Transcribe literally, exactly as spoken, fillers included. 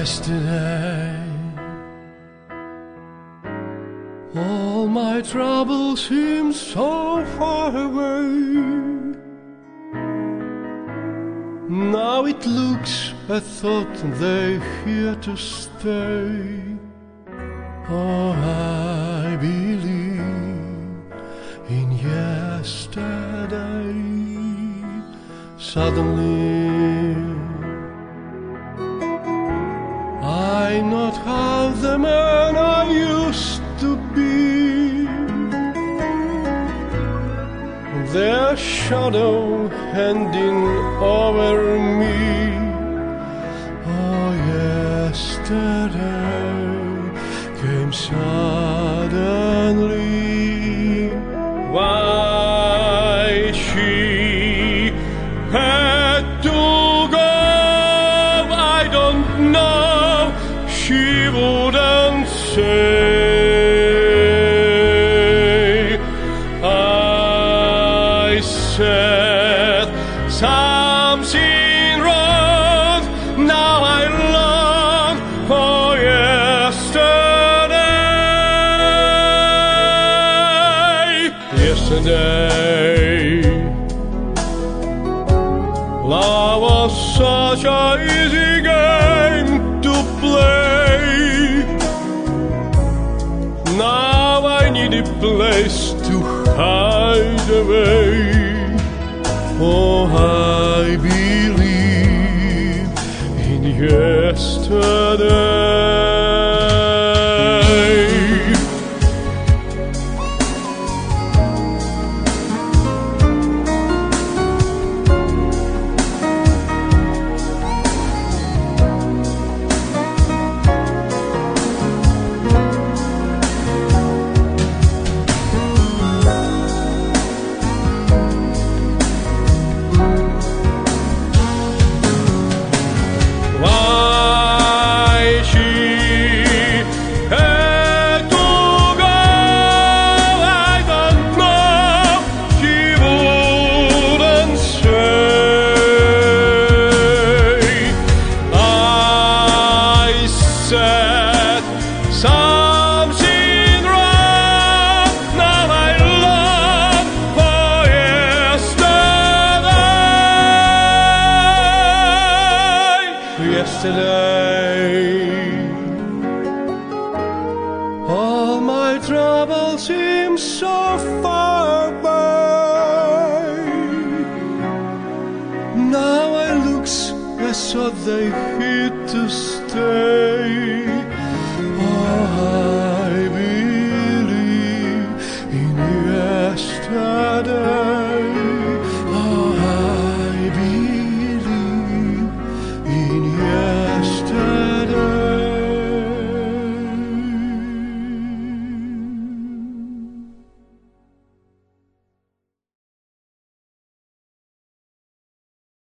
yesterday. All my troubles seem so far away. Now it looks, I thought they're here to stay. Oh, I believe in yesterday. Suddenly I not how the man I used to be. Their shadow handing over me. Oh, yesterday came suddenly. Why she had to go, I don't know. She wouldn't say. I said something wrong. Now I long for yesterday. Yesterday, love was such an easy game to play. Now I need a place to hide away. Oh, I believe in yesterday. Something wrong, now I long for yesterday. Yesterday, all my troubles seem so far away. Now I looks as though they here to stay.